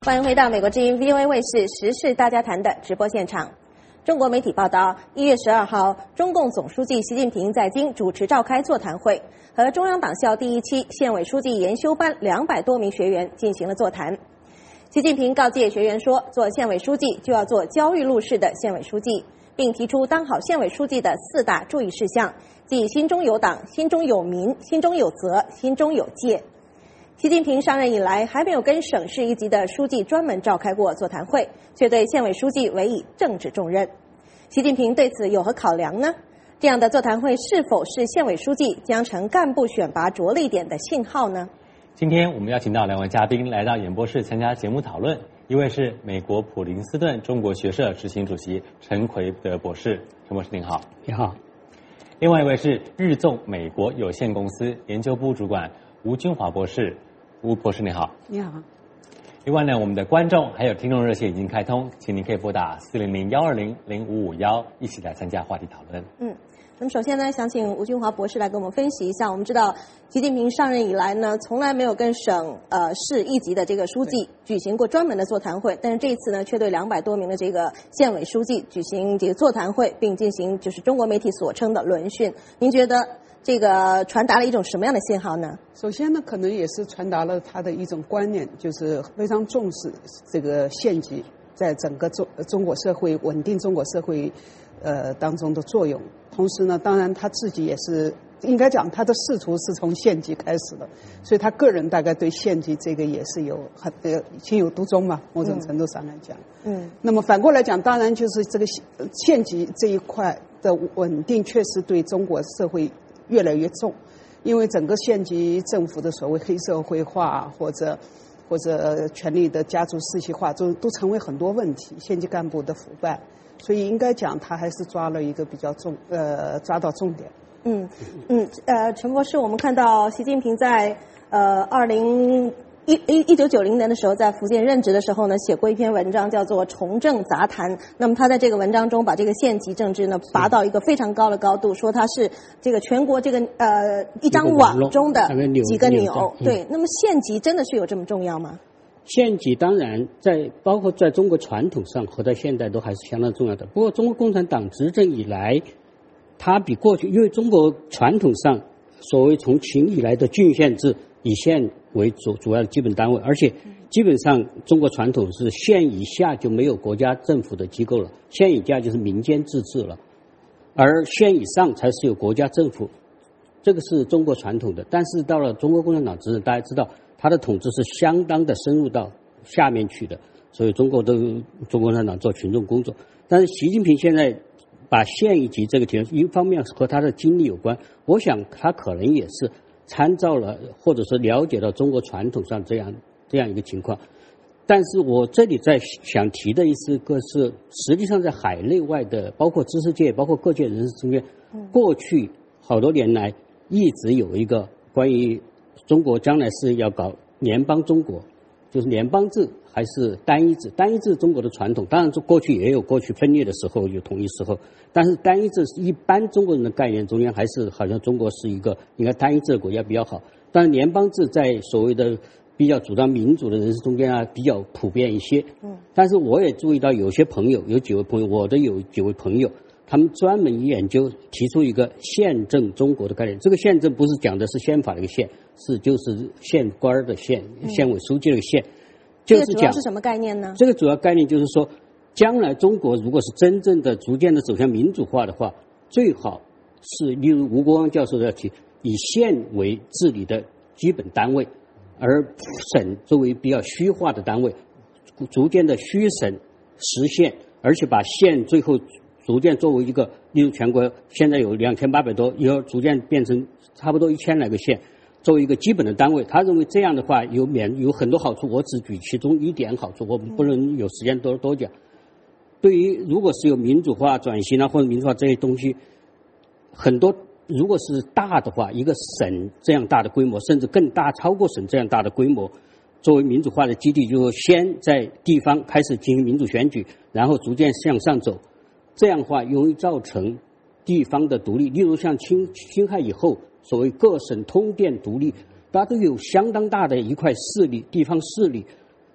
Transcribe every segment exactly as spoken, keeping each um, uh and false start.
欢迎回到美国之音 V O A 卫视时事大家谈的直播现场。中国媒体报道，一月十二号，中共总书记习近平在京主持召开座谈会，和中央党校第一期县委书记研修班两百多名学员进行了座谈。习近平告诫学员说，做县委书记就要做焦裕禄式的县委书记，并提出当好县委书记的四大注意事项，即心中有党、心中有民、心中有责、心中有戒。习近平上任以来，还没有跟省市一级的书记专门召开过座谈会，却对县委书记委以政治重任。习近平对此有何考量呢？这样的座谈会是否是县委书记将成干部选拔着力点的信号呢？ 今天我们邀请到两位嘉宾来到演播室参加节目讨论，一位是美国普林斯顿中国学社执行主席陈奎德博士，陈博士您好。 你好。 另外一位是日纵美国有限公司研究部主管吴君华博士，吴博士你好。 你好。 另外呢，我们的观众还有听众热线已经开通，请您可以拨打四零零幺二零零五五幺，一起来参加话题讨论。 嗯，那么首先呢，想请吴君华博士来给我们分析一下。我们知道，习近平上任以来呢，从来没有跟省呃市一级的这个书记举行过专门的座谈会，但是这一次呢，却对两百多名的这个县委书记举行这个座谈会，并进行就是中国媒体所称的轮训。您觉得这个传达了一种什么样的信号呢？ 首先呢，可能也是传达了他的一种观念，就是非常重视这个县级在整个中中国社会稳定中国社会呃当中的作用。同时呢，当然他自己也是应该讲他的仕途是从县级开始的，所以他个人大概对县级这个也是有很呃情有独钟嘛，某种程度上来讲。嗯。那么反过来讲，当然就是这个县级这一块的稳定，确实对中国社会越来越重，因为整个县级政府的所谓黑社会化或者或者权力的家族世袭化，都都成为很多问题，县级干部的腐败，所以应该讲他还是抓了一个比较重呃抓到重点。 嗯嗯呃，陈博士，我们看到习近平在呃二零一一一九九零年的时候，在福建任职的时候呢，写过一篇文章叫做《重政杂谈》。那么他在这个文章中，把这个县级政治呢拔到一个非常高的高度，说它是这个全国这个呃一张网中的几个钮。对，那么县级真的是有这么重要吗？ 县级当然在包括在中国传统上和在现代都还是相当重要的。不过中国共产党执政以来，它比过去，因为中国传统上所谓从秦以来的郡县制，以县为主主要的基本单位，而且基本上中国传统是县以下就没有国家政府的机构了，县以下就是民间自治了，而县以上才是有国家政府，这个是中国传统的。但是到了中国共产党执政，大家知道他的统治是相当的深入到下面去的，所以中国都中国共产党做群众工作。但是习近平现在把县一级这个题，一方面和他的经历有关，我想他可能也是参照了或者是了解到中国传统上这样这样一个情况。但是我这里在想提的一是个是，实际上在海内外的包括知识界包括各界人士中间，过去好多年来一直有一个关于中国将来是要搞联邦中国，就是联邦制还是单一制。单一制中国的传统，当然过去也有过去分裂的时候，有统一时候，但是单一制是一般中国人的概念中间还是好像中国是一个应该单一制的国家比较好。但是联邦制在所谓的比较主张民主的人士中间啊比较普遍一些。嗯，但是我也注意到有些朋友，有几位朋友，我的有几位朋友，他们专门研究提出一个宪政中国的概念。这个宪政不是讲的是宪法的一个宪，是就是县官的县，县委书记的一个县。就是讲这个主要是什么概念呢？ 这个主要概念就是说，将来中国如果是真正的逐渐的走向民主化的话，最好是例如吴国光教授要提，以县为治理的基本单位，而省作为比较虚化的单位，逐渐的虚省实县，而且把县最后逐渐作为一个，例如全国现在有两千八百多，以后逐渐变成差不多一千来个县，作为一个基本的单位。他认为这样的话有免有很多好处，我只举其中一点好处，我们不能有时间多多讲。对于如果是有民主化转型啊或者民主化这些东西，很多如果是大的话，一个省这样大的规模，甚至更大超过省这样大的规模，作为民主化的基地，就先在地方开始进行民主选举，然后逐渐向上走。这样的话容易造成地方的独立。例如像辛辛亥以后所谓各省通电独立，大家都有相当大的一块势力，地方势力，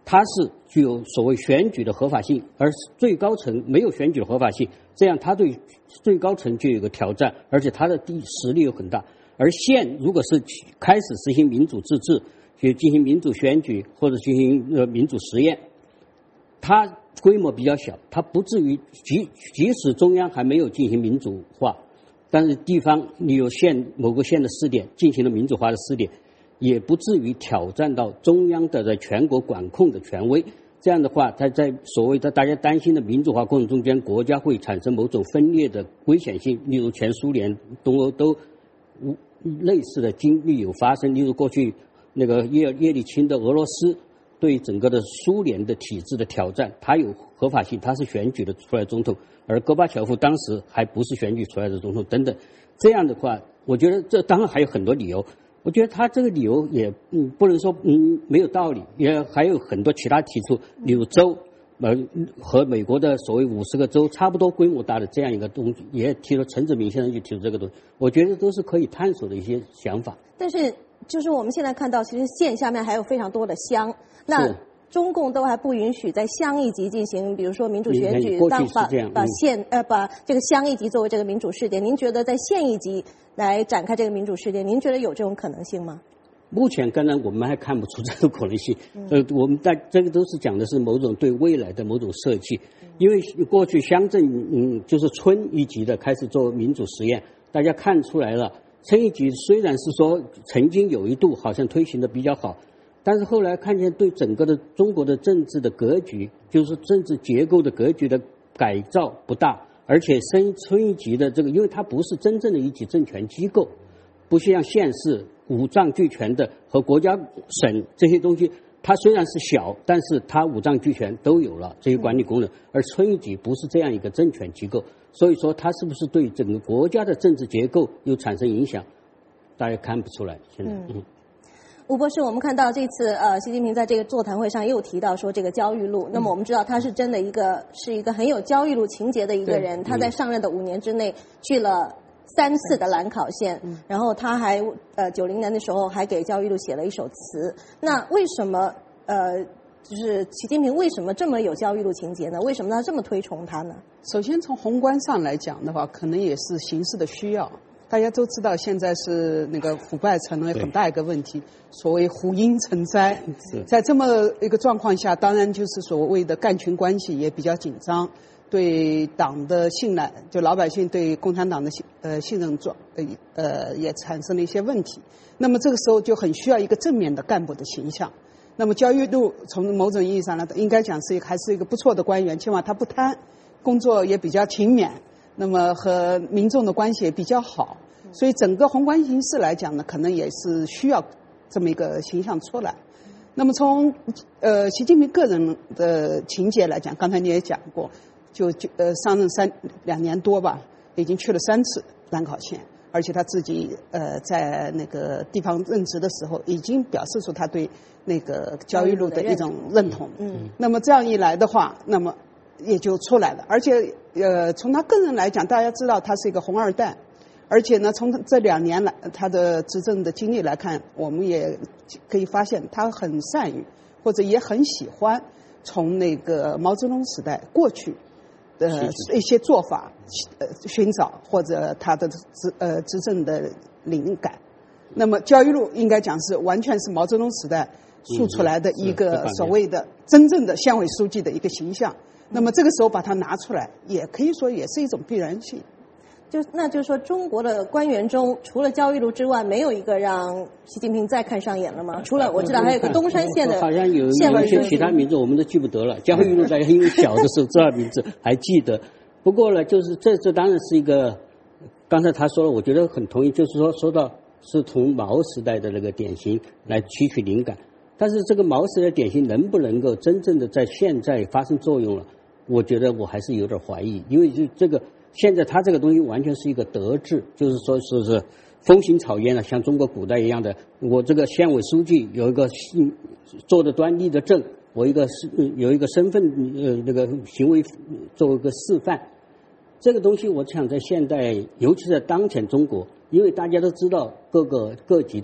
它是具有所谓选举的合法性，而最高层没有选举的合法性，这样它对最高层就有个挑战，而且它的地实力又很大。而县如果是开始实行民主自治，去进行民主选举或者进行呃民主实验，它规模比较小，它不至于即即使中央还没有进行民主化，但是地方你有县某个县的试点进行了民主化的试点，也不至于挑战到中央的在全国管控的权威。这样的话，它在所谓的大家担心的民主化过程中间，国家会产生某种分裂的危险性，例如前苏联、东欧都类似的经历有发生，例如过去那个叶叶利钦的俄罗斯对整个的苏联的体制的挑战，它有合法性，它是选举的出来总统，而戈巴乔夫当时还不是选举出来的总统等等。这样的话，我觉得这当然还有很多理由，我觉得他这个理由也嗯不能说嗯没有道理，也还有很多其他提出，例如州呃和美国的所谓五十个州差不多规模大的这样一个东西，也提了陈子明先生就提出这个东西，我觉得都是可以探索的一些想法。 但是就是我们现在看到，其实县下面还有非常多的乡，那中共都还不允许在乡一级进行，比如说民主选举，当把把县呃把这个乡一级作为这个民主试点。您觉得在县一级来展开这个民主试点，您觉得有这种可能性吗？ 目前当然我们还看不出这种可能性，呃，我们在这个都是讲的是某种对未来的某种设计，因为过去乡镇嗯就是村一级的开始做民主实验，大家看出来了，村一级虽然是说曾经有一度好像推行的比较好，但是后来看见对整个的中国的政治的格局，就是政治结构的格局的改造不大，而且村村一级的这个，因为它不是真正的一级政权机构，不像县市五脏俱全的和国家省这些东西，它虽然是小，但是它五脏俱全都有了这些管理功能，而村一级不是这样一个政权机构，所以说它是不是对整个国家的政治结构又产生影响，大家看不出来。现在，嗯。嗯吴博士，我们看到这次呃，习近平在这个座谈会上也有提到说这个焦裕禄。那么我们知道他是真的一个是一个很有焦裕禄情节的一个人。他在上任的五年之内去了三次的兰考县，然后他还呃九零年的时候还给焦裕禄写了一首词。那为什么呃就是习近平为什么这么有焦裕禄情节呢？为什么他这么推崇他呢？ 首先从宏观上来讲的话，可能也是形势的需要。大家都知道，现在是那个腐败成了很大一个问题，所谓虎鹰成灾。在这么一个状况下，当然就是所谓的干群关系也比较紧张，对党的信赖，就老百姓对共产党的信呃信任状呃也产生了一些问题。那么这个时候就很需要一个正面的干部的形象。那么焦裕禄从某种意义上来，应该讲是一个还是一个不错的官员，起码他不贪，工作也比较勤勉。那么和民众的关系也比较好，所以整个宏观形势来讲呢，可能也是需要这么一个形象出来。那么从呃习近平个人的情节来讲，刚才你也讲过，就就呃上任三两年多吧，已经去了三次兰考县，而且他自己呃在那个地方任职的时候，已经表示出他对那个焦裕禄的一种认同。嗯，那么这样一来的话，那么也就出来了，而且呃，从他个人来讲，大家知道他是一个红二代，而且呢，从这两年来他的执政的经历来看，我们也可以发现他很善于或者也很喜欢从那个毛泽东时代过去的一些做法呃寻找或者他的执呃执政的灵感。那么焦裕禄应该讲是完全是毛泽东时代塑出来的一个所谓的真正的县委书记的一个形象。那么这个时候把它拿出来，也可以说也是一种必然性。 就那就是说，中国的官员中，除了焦裕禄之外，没有一个让习近平再看上眼了吗？除了我知道还有个东山县的， 好像有有一些其他名字我们都记不得了。焦裕禄大家因为小的时候知道名字还记得。不过呢，就是这这当然是一个，刚才他说了，我觉得很同意，就是说说到是从毛时代的那个典型来提取灵感，但是这个毛时代典型能不能够真正的在现在发生作用了？我觉得我还是有点怀疑，因为就这个现在它这个东西完全是一个德治，就是说是是风行草原了，像中国古代一样的，我这个县委书记有一个做的端立的正，我一个是有一个身份呃那个行为作为一个示范，这个东西我想在现代，尤其在当前中国，因为大家都知道各个各级的官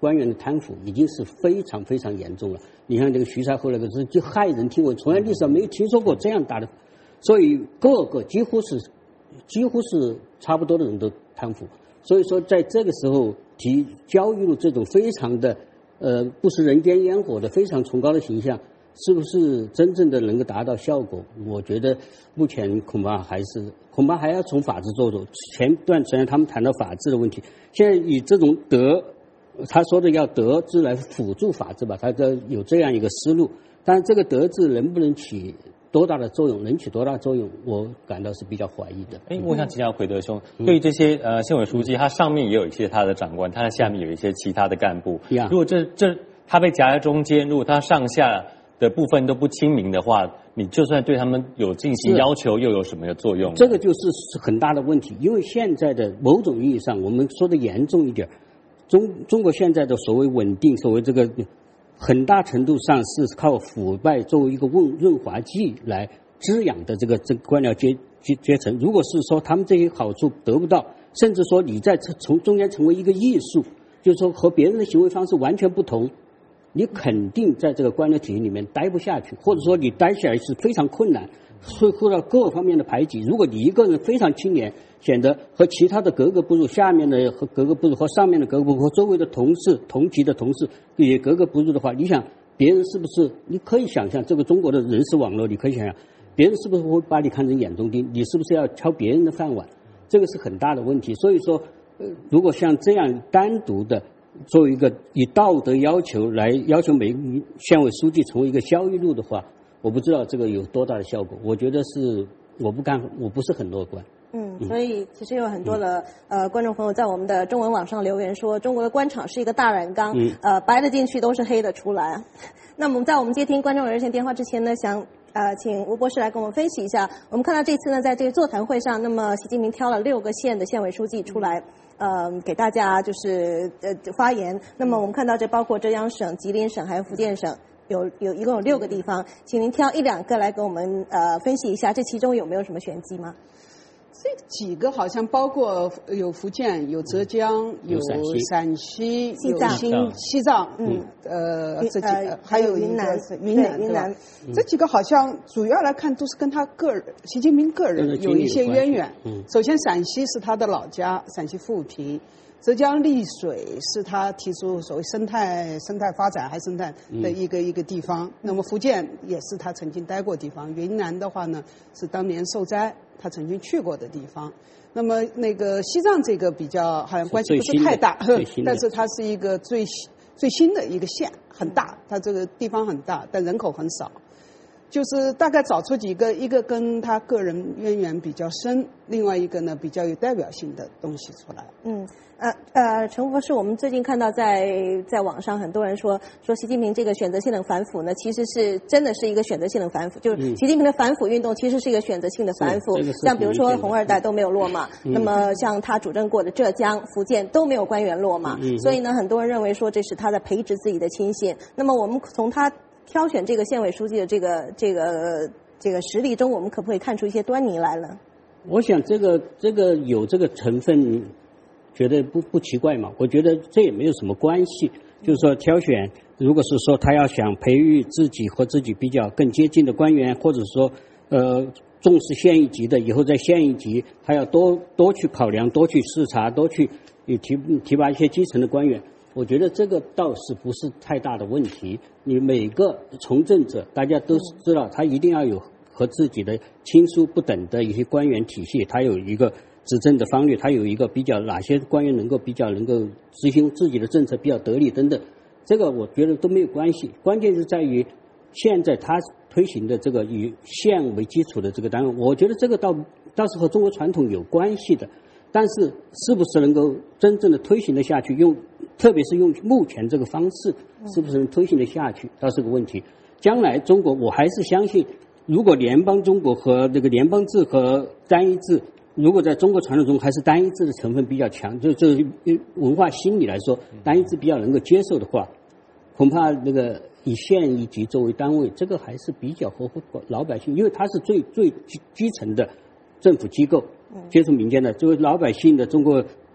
官员的贪腐已经是非常非常严重了。你看这个徐才厚那个是就骇人听闻，从来历史上没有听说过这样大的，所以各个几乎是几乎是差不多的人都贪腐。所以说在这个时候提焦裕禄这种非常的呃不食人间烟火的非常崇高的形象，是不是真正的能够达到效果？我觉得目前恐怕还是恐怕还要从法治做做。前段时间他们谈到法治的问题，现在以这种德，他说的要德治来辅助法治吧，他的有这样一个思路。但是这个德治能不能起多大的作用，能起多大作用，我感到是比较怀疑的。 哎，我想请教奎德兄，嗯、对于这些呃县委书记，他上面也有一些他的长官，他的下面有一些其他的干部。 嗯、 如果这这他被夹在中间，如果他上下的部分都不清明的话，你就算对他们有进行要求，又有什么作用？ 这个就是很大的问题，因为现在的某种意义上，我们说的严重一点，中中国现在的所谓稳定，所谓这个很大程度上是靠腐败作为一个润润滑剂来滋养的这个这个官僚阶阶阶层。如果是说他们这些好处得不到，甚至说你在从中间成为一个艺术，就是说和别人的行为方式完全不同，你肯定在这个官僚体系里面待不下去，或者说你待下来是非常困难，会受到各方面的排挤。如果你一个人非常清廉，显得和其他的格格不入，下面的和格格不入，和上面的格格不入，和周围的同事同级的同事也格格不入的话，你想别人是不是？你可以想象这个中国的人事网络，你可以想象别人是不是会把你看成眼中钉？你是不是要敲别人的饭碗？这个是很大的问题。所以说，呃，如果像这样单独的作为一个以道德要求来要求每个县委书记成为一个焦裕禄的话，我不知道这个有多大的效果。我觉得是我不干，我不是很乐观。 嗯，所以其实有很多的、嗯、呃观众朋友在我们的中文网上留言说，中国的官场是一个大染缸，嗯、呃白的进去都是黑的出来。那么在我们接听观众热线电话之前呢，想呃请吴博士来跟我们分析一下。我们看到这次呢，在这个座谈会上，那么习近平挑了六个县的县委书记出来。呃，给大家就是呃发言。那么我们看到这包括浙江省、吉林省还有福建省，有有一共有六个地方，请您挑一两个来给我们呃分析一下，这其中有没有什么玄机吗？ 这几个好像包括有福建、有浙江、有陕西、 西藏、 新西藏，嗯，呃，这几个还有云南， 云南， 云南， 这几个好像主要来看都是跟他个人，习近平个人有一些渊源。首先，陕西是他的老家，陕西富平。浙江丽水是他提出所谓生态生态发展还生态的一个、嗯、一个地方。那么福建也是他曾经待过的地方。云南的话呢，是当年受灾他曾经去过的地方。那么那个西藏这个比较好像关系不是太大，但是它是一个最最新的一个县，很大，它这个地方很大，但人口很少。就是大概找出几个，一个跟他个人渊源比较深，另外一个呢比较有代表性的东西出来。 嗯，呃呃，陈博士，我们最近看到在在网上很多人说说习近平这个选择性的反腐呢，其实是真的是一个选择性的反腐，就是习近平的反腐运动其实是一个选择性的反腐，嗯、像比如说红二代都没有落马，嗯、那么像他主政过的浙江、福建都没有官员落马，嗯、所以呢，很多人认为说这是他在培植自己的亲信。那么我们从他挑选这个县委书记的这个这个这个实力中，我们可不可以看出一些端倪来了？ 我想这个这个有这个成分，觉得不不奇怪嘛。我觉得这也没有什么关系。就是说挑选，如果是说他要想培育自己和自己比较更接近的官员，或者说呃重视县一级的，以后在县一级他要多多去考量，多去视察，多去提提拔一些基层的官员。我觉得这个倒是不是太大的问题。你每个从政者，大家都知道，他一定要有和自己的亲疏不等的一些官员体系，他有一个执政的方略，他有一个比较哪些官员能够比较能够执行自己的政策比较得力等等。这个我觉得都没有关系，关键是在于现在他推行的这个以县为基础的这个单位，我觉得这个倒倒是和中国传统有关系的。但是是不是能够真正的推行得下去，用特别是用目前这个方式是不是能推行得下去倒是个问题。将来中国我还是相信，如果联邦中国和这个联邦制和单一制，如果在中国传统中还是单一制的成分比较强，就就文化心理来说单一制比较能够接受的话，恐怕那个以县一级作为单位，这个还是比较合乎老百姓，因为它是最最基层的政府机构，接触民间的，作为老百姓的中国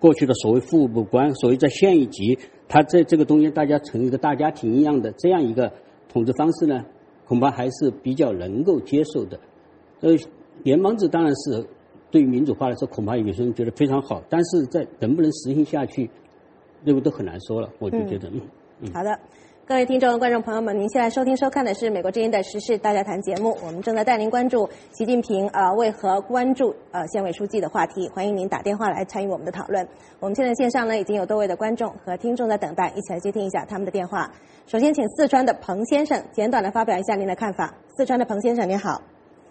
过去的所谓副部官，所谓在县一级，他在这个东西大家成一个大家庭一样的这样一个统治方式呢，恐怕还是比较能够接受的。呃，联邦制当然是对于民主化来说，恐怕有些人觉得非常好，但是在能不能实行下去，这个都很难说了。我就觉得，嗯， 嗯好的。各位听众、观众朋友们，您现在收听、收看的是美国之音的时事大家谈节目。我们正在带您关注习近平呃为何关注呃县委书记的话题，欢迎您打电话来参与我们的讨论。我们现在线上呢已经有多位的观众和听众在等待，一起来接听一下他们的电话。首先，请四川的彭先生简短的发表一下您的看法。四川的彭先生，您好。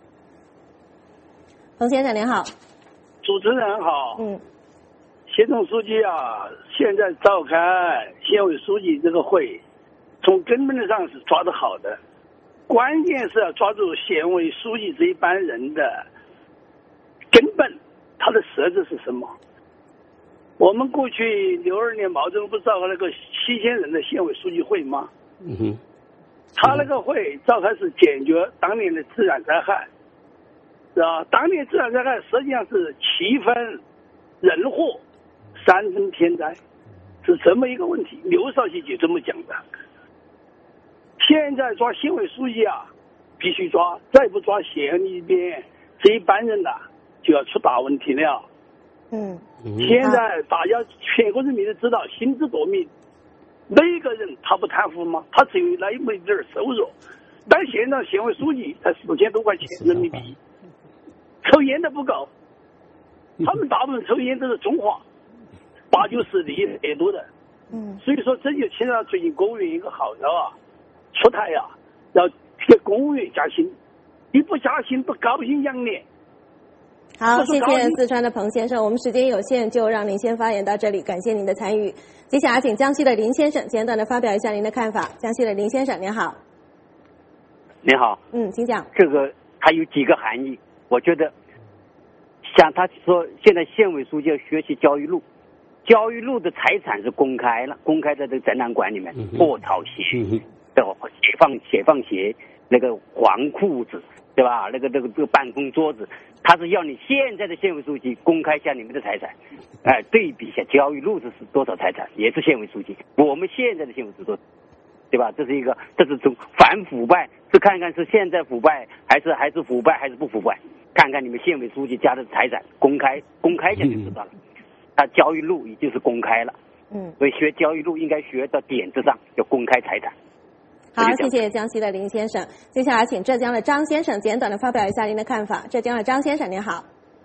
彭先生您好。 主持人好。 嗯。 习总书记啊，现在召开县委书记这个会。从根本上是抓得好的，关键是要抓住县委书记这一班人的根本，他的设置是什么？我们过去六二年毛泽东不是召开了个七千人的县委书记会吗？ 嗯哼， 他那个会召开是解决当年的自然灾害，是吧？当年自然灾害实际上是七分人祸，三分天灾，是这么一个问题。刘少奇就这么讲的。现在抓县委书记啊，必须抓，再不抓县里边这一班人呐、啊，就要出大问题了。 嗯， 现在大家全国人民都知道，心知肚明，每个人他不贪腐吗？他只有那么一点收入，但现在县委书记才四千多块钱人民币，抽烟都不够，他们大部分抽烟都是中华，八九十利越多的。 嗯， 所以说这就牵扯到最近公务员一个号召啊。出台呀、啊，要给公务员加薪，你不加薪不高兴养你。 好，谢谢四川的彭先生，我们时间有限，就让您先发言到这里，感谢您的参与。接下来请江西的林先生简短的发表一下您的看法。江西的林先生，您好。 您好。 嗯，请讲。 这个还有几个含义，我觉得，像他说，现在县委书记要学习教育路。教育路的财产是公开了，公开在这个展览馆里面，破草鞋，对吧？解放解放鞋，那个黄裤子，对吧？那个那个这个办公桌子，他是要你现在的县委书记公开一下你们的财产，哎、呃，对比一下教育路是多少财产，也是县委书记，我们现在的县委书记，对吧？这是一个，这是从反腐败，是看看是现在腐败还是还是腐败还是不腐败，看看你们县委书记家的财产公开公开一下就知道了。他教育路已经是公开了， 嗯， 所以学教育路应该学到点子上，要公开财产。 好，谢谢江西的林先生。接下来请浙江的张先生简短的发表一下您的看法。浙江的张先生，您好。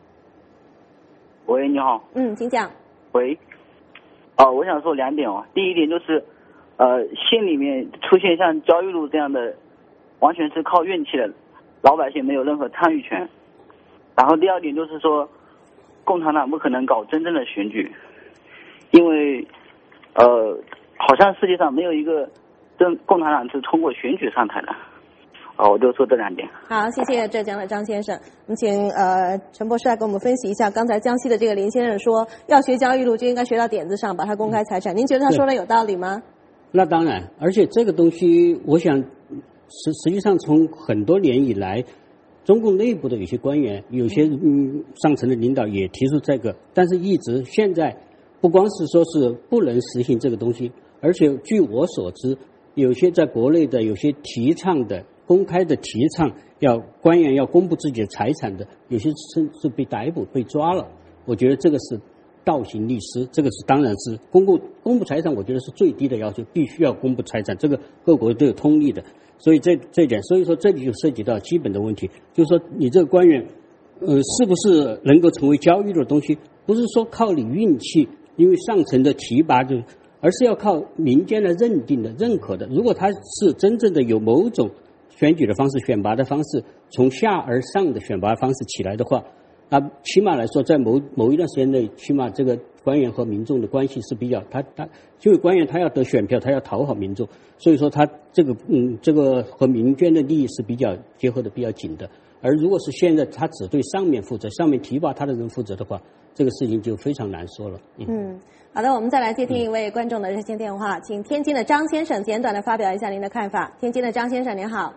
喂，你好。 嗯，请讲。 喂，哦，我想说两点哦。第一点就是，呃，县里面出现像教育路这样的，完全是靠运气的，老百姓没有任何参与权。然后第二点就是说，共产党不可能搞真正的选举，因为呃，好像世界上没有一个真共产党是通过选举上台的。啊，我就说这两点。 好，谢谢浙江的张先生。我们请呃陈博士来给我们分析一下，刚才江西的这个林先生说，要学教育路就应该学到点子上，把它公开财产。您觉得他说的有道理吗？ 那当然，而且这个东西，我想实实际上从很多年以来。中共内部的有些官员，有些嗯上层的领导也提出这个，但是一直现在不光是说是不能实行这个东西，而且据我所知，有些在国内的有些提倡的公开的提倡要官员要公布自己的财产的，有些甚至被逮捕被抓了。我觉得这个是倒行逆施，这个是当然是公布公布财产，我觉得是最低的要求，必须要公布财产，这个各国都有通例的。所以这这一点，所以说这里就涉及到基本的问题，就是说你这个官员，呃，是不是能够成为教育的东西？不是说靠你运气，因为上层的提拔就，而是要靠民间来认定的、认可的。如果他是真正的有某种选举的方式、选拔的方式，从下而上的选拔方式起来的话，那起码来说，在某某一段时间内，起码这个官员和民众的关系是比较，他他因为官员他要得选票，他要讨好民众，所以说他这个嗯这个和民间的利益是比较结合的比较紧的。而如果是现在他只对上面负责，上面提拔他的人负责的话，这个事情就非常难说了。嗯， 嗯好的，我们再来接听一位观众的热线电话，请天津的张先生简短的发表一下您的看法。天津的张先生您好。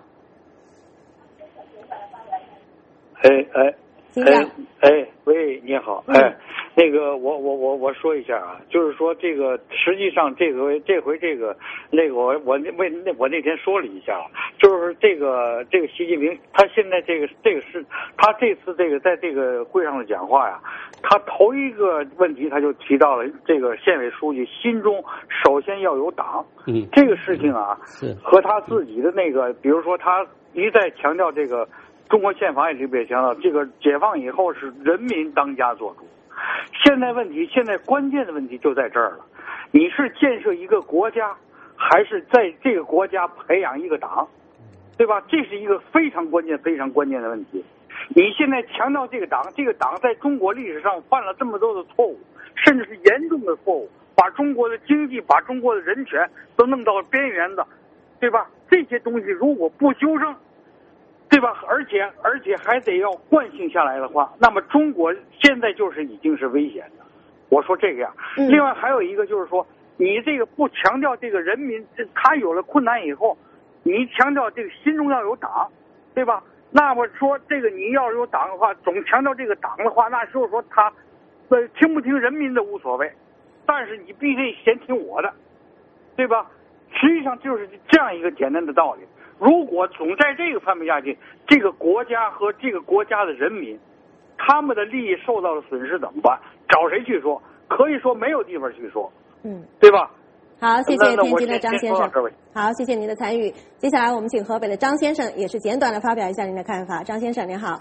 哎哎。 请讲。 哎，喂，你好，哎， 那个我我我我说一下啊，就是说这个实际上这回这回这个那个我我那那我那天说了一下，就是这个这个习近平他现在这个这个是他这次这个在这个会上的讲话呀，他头一个问题他就提到了这个县委书记心中首先要有党， 嗯， 这个事情啊是和他自己的那个，比如说他一再强调这个中国宪法也里边强调这个解放以后是人民当家作主。现在问题，现在关键的问题就在这儿了。你是建设一个国家，还是在这个国家培养一个党，对吧？这是一个非常关键、非常关键的问题。你现在强调这个党，这个党在中国历史上犯了这么多的错误，甚至是严重的错误，把中国的经济、把中国的人权都弄到边缘的，对吧？这些东西如果不修正，对吧？而且而且还得要惯性下来的话，那么中国现在就是已经是危险的。我说这个呀， 嗯、 另外还有一个就是说，你这个不强调这个人民，他有了困难以后，你强调这个心中要有党，对吧？那么说这个你要有党的话，总强调这个党的话，那就是说他，呃，听不听人民的无所谓，但是你必须先听我的，对吧？实际上就是这样一个简单的道理。如果总在这个范围下去，这个国家和这个国家的人民，他们的利益受到了损失怎么办？找谁去说？可以说没有地方去说， 嗯， 对吧？ 好，谢谢天津的张先生。 生。 好，谢谢您的参与。接下来我们请河北的张先生，也是简短的发表一下您的看法。张先生您好。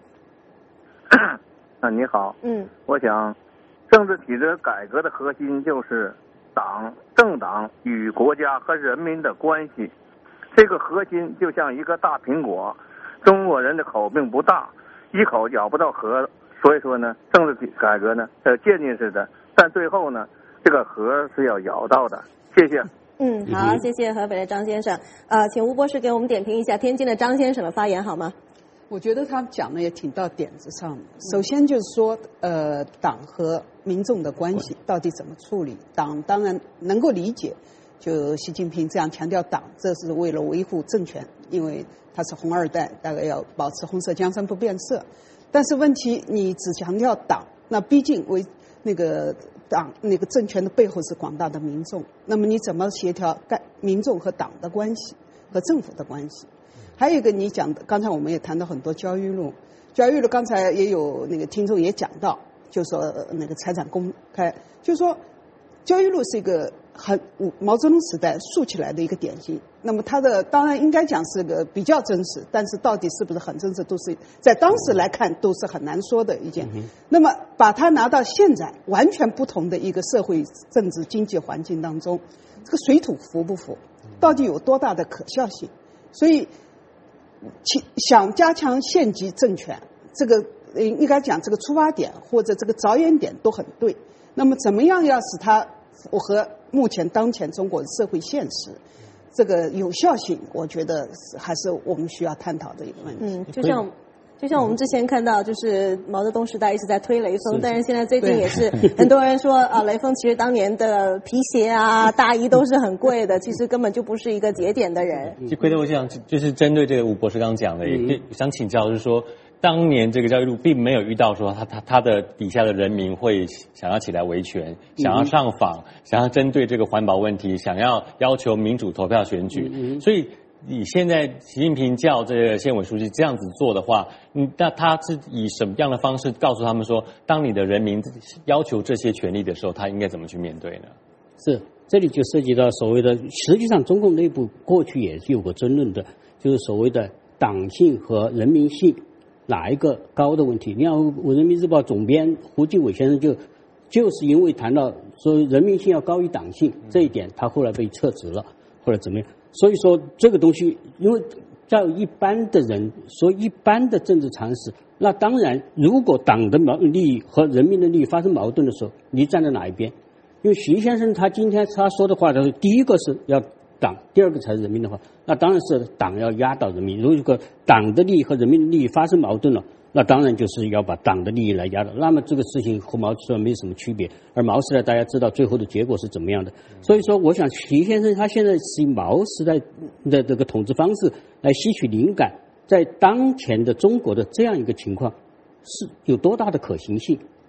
啊，你好。 嗯， 我想，政治体制改革的核心就是党、政党与国家和人民的关系。这个核心就像一个大苹果，中国人的口并不大，一口咬不到核，所以说呢，政治体改革呢，呃，渐进式的，但最后呢，这个核是要咬到的。谢谢。 嗯，好，谢谢河北的张先生。呃，请吴博士给我们点评一下天津的张先生的发言好吗？ 我觉得他讲的也挺到点子上的。首先就是说，呃，党和民众的关系到底怎么处理？党当然能够理解。就习近平这样强调党，这是为了维护政权，因为他是红二代，大概要保持红色江山不变色。但是问题，你只强调党，那毕竟为那个党那个政权的背后是广大的民众，那么你怎么协调干民众和党的关系和政府的关系？还有一个你讲的，刚才我们也谈到很多焦裕禄，焦裕禄刚才也有那个听众也讲到，就说那个财产公开，就是说焦裕禄是一个很毛泽东时代竖起来的一个典型。那么他的当然应该讲是个比较真实，但是到底是不是很真实，都是在当时来看都是很难说的一件。嗯、那么把它拿到现在完全不同的一个社会、政治、经济环境当中，这个水土服不服，到底有多大的可笑性？所以，想加强县级政权，这个应该讲这个出发点或者这个着眼点都很对。那么怎么样要使它符合目前当前中国的社会现实？这个有效性，我觉得还是我们需要探讨的一个问题。 嗯，就像就像我们之前看到，就是毛泽东时代一直在推雷锋，但是现在最近也是很多人说啊，雷锋其实当年的皮鞋啊、大衣都是很贵的，其实根本就不是一个节俭的人。 就回头我想，就是针对这个吴博士刚刚讲的，也想请教，就是说，当年这个焦裕禄并没有遇到说他他他的底下的人民会想要起来维权，想要上访，想要针对这个环保问题，想要要求民主投票选举，所以你现在习近平叫这个县委书记这样子做的话，嗯，那他是以什么样的方式告诉他们说，当你的人民要求这些权利的时候，他应该怎么去面对呢？ 是，这里就涉及到所谓的，实际上中共内部过去也是有过争论的，就是所谓的党性和人民性哪一个高的问题。你看我人民日报总编胡继伟先生就就是因为谈到说人民性要高于党性这一点，他后来被撤职了，或者怎么样。所以说这个东西，因为在一般的人说一般的政治常识，那当然如果党的利益和人民的利益发生矛盾的时候，你站在哪一边？因为徐先生他今天他说的话，他说第一个是要党，第二个才是人民的话，那当然是党要压倒人民。如果党的利益和人民的利益发生矛盾了，那当然就是要把党的利益来压倒。那么这个事情和毛时代没什么区别，而毛时代大家知道最后的结果是怎么样的。所以说，我想徐先生他现在是以毛时代的这个统治方式来吸取灵感，在当前的中国的这样一个情况是有多大的可行性？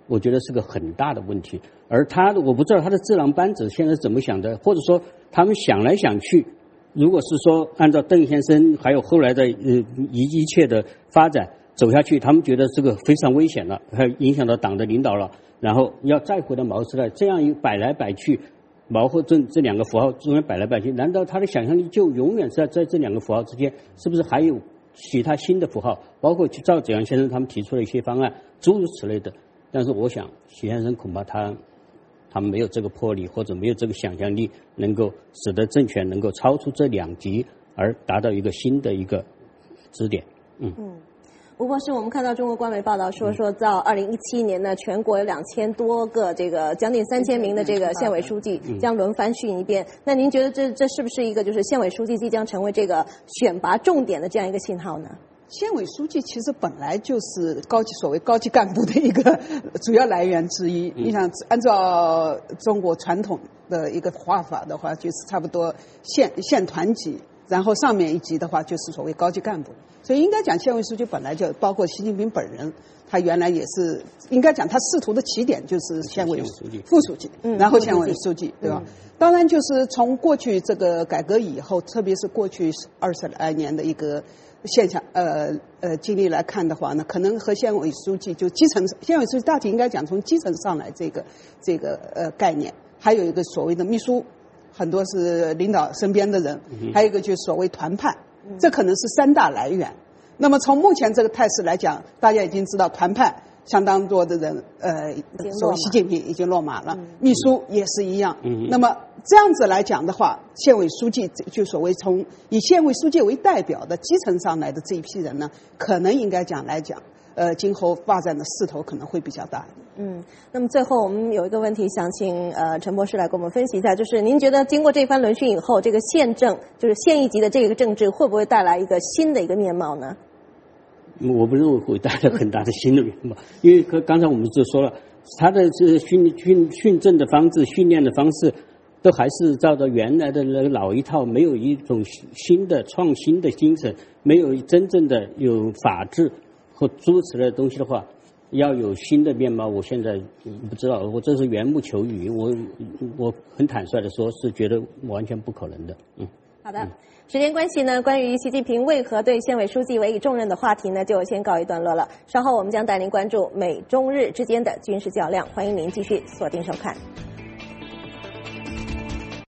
我觉得是个很大的问题。而他的我不知道他的智囊班子现在是怎么想的，或者说他们想来想去，如果是说按照邓先生还有后来的呃一一切的发展走下去，他们觉得这个非常危险了，还影响到党的领导了，然后要再回到毛时代，这样一摆来摆去，毛和郑这两个符号中间摆来摆去，难道他的想象力就永远在在这两个符号之间？是不是还有其他新的符号？包括赵子阳先生他们提出了一些方案，诸如此类的。但是我想，许先生恐怕他他们没有这个魄力，或者没有这个想象力，能够使得政权能够超出这两极，而达到一个新的一个支点。嗯。嗯， 吴博士，我们看到中国官媒报道说，说到二零一七年呢，全国有两千多个这个将近三千名的这个县委书记将轮番训一遍。那您觉得这这是不是一个就是县委书记即将成为这个选拔重点的这样一个信号呢？ 县委书记其实本来就是高级所谓高级干部的一个主要来源之一。你想，按照中国传统的一个划法的话，就是差不多县县团级，然后上面一级的话就是所谓高级干部。所以应该讲，县委书记本来就包括习近平本人，他原来也是应该讲他仕途的起点就是县委副书记，然后县委书记，对吧？当然，就是从过去这个改革以后，特别是过去二十来年的一个现象，呃呃经历来看的话呢，可能和县委书记就基层县委书记大体应该讲从基层上来这个这个呃概念，还有一个所谓的秘书，很多是领导身边的人，还有一个就是所谓团派。这可能是三大来源。那么从目前这个态势来讲，大家已经知道团派相当多的人，呃，所谓习近平已经落马了，嗯、秘书也是一样。嗯、那么这样子来讲的话，县委书记就所谓从以县委书记为代表的基层上来的这一批人呢，可能应该讲来讲，呃，今后发展的势头可能会比较大。 嗯，那么最后我们有一个问题想请呃陈博士来给我们分析一下，就是您觉得经过这番轮训以后，这个县政就是县一级的这个政治会不会带来一个新的一个面貌呢？ 我不认为会带来很大的新的面貌，因为刚才我们就说了，他的这训训训政的方式、训练的方式，都还是照着原来的那个老一套，没有一种新的创新的精神，没有真正的有法治和诸如此类的东西的话，要有新的面貌，我现在不知道，我这是缘木求鱼，我我很坦率的说，是觉得完全不可能的。嗯， 好的。时间关系呢，关于习近平为何对县委书记委以重任的话题呢，就先告一段落了。稍后我们将带您关注美中日之间的军事较量，欢迎您继续锁定收看。